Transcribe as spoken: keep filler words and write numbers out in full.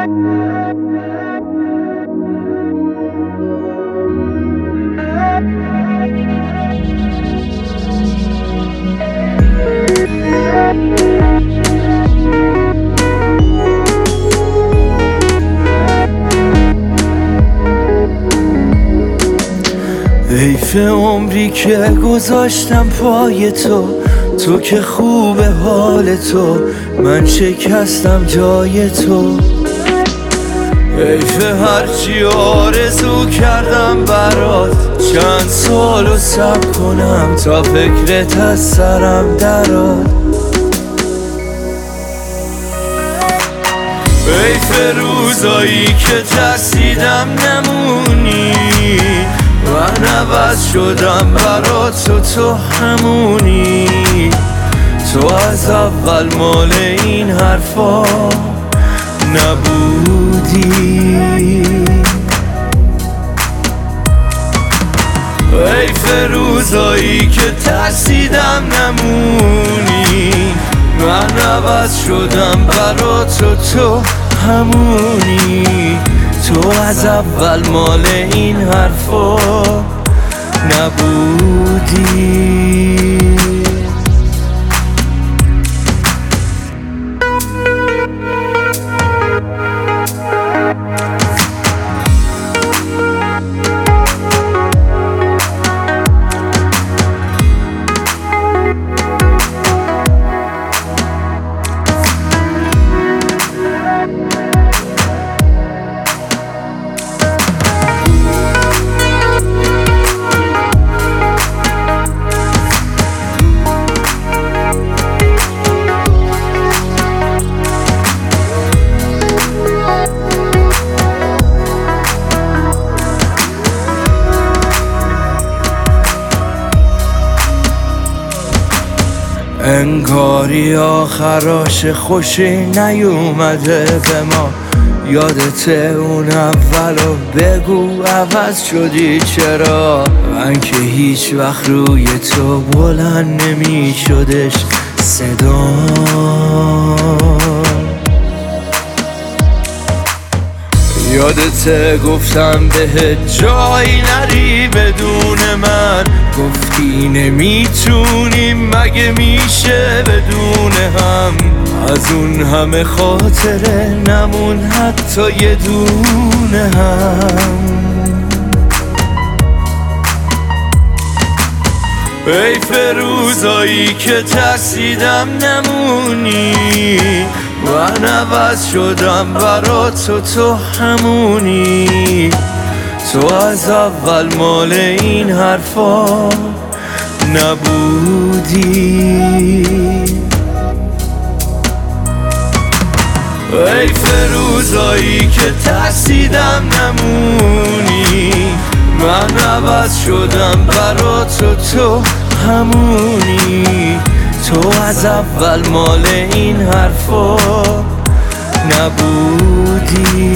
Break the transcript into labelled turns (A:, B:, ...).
A: حیف عمری که گذاشتم پای تو، تو که خوبه حال تو، من شکستم جای تو. حیف هرچی آرزو کردم برات، چند سالو صبر کنم تا فکرت از سرم درات. حیف روزایی که ترسیدم نمونی، من عوض شدم برات و تو همونی. تو از اول مال این حرفا نبودی. حیف روزایی که ترسیدم نمونی، من عوض شدم برات و تو همونی. تو از اول مال این حرفا نبودی. انگاری آخراش خوشی نیومده به ما. یادته اون اولو بگو عوض شدی چرا؟ من که هیچ وقت روی تو بلند نمی شدش صدا. یادته گفتم بهت جایی نری بدون من، گفتی نمیتونیم مگه میشه بدون هم. از اون همه خاطره نمون حتی یه دونه هم. حیف روزایی که ترسیدم نمونی، من عوض شدم برات و تو همونی. تو از اول مال این حرفا نبودی. حیف روزایی که ترسیدم نمونی، من عوض شدم برات و تو همونی. تو از اول مال این حرفا نبودی.